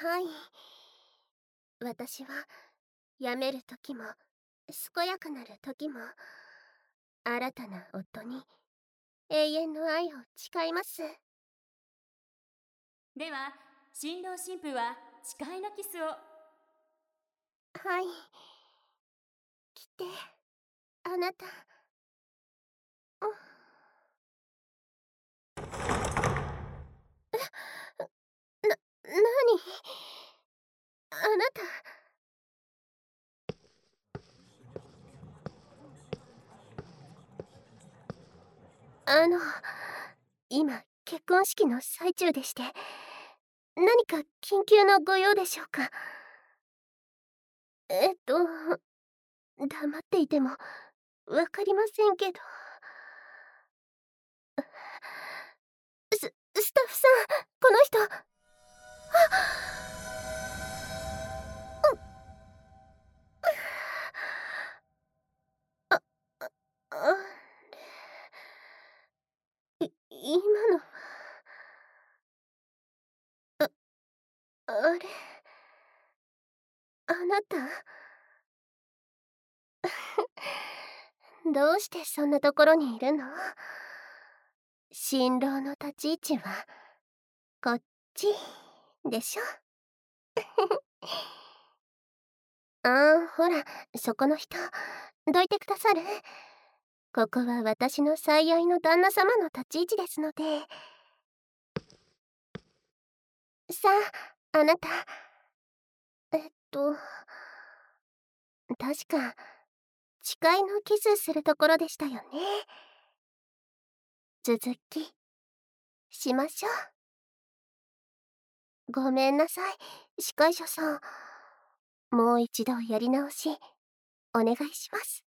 はい。私は病める時も健やかなる時も新たな夫に永遠の愛を誓います。 では、新郎新婦は誓いのキスを。 はい。来て、あなた。うん。なに、あなた。今結婚式の最中でして、何か緊急のご用でしょうか？黙っていてもわかりませんけど。スタッフさん、この人。あ、あ、あ今のは、あれ、あなた。どうしてそんなところにいるの？新郎の立ち位置はこっちでしょ？ああ、ほら、そこの人、どいてくださる？ここは私の最愛の旦那様の立ち位置ですので。さあ、あなた。えっと、確か、誓いのキスするところでしたよね。続き、しましょう。ごめんなさい、司会者さん。もう一度やり直し、お願いします。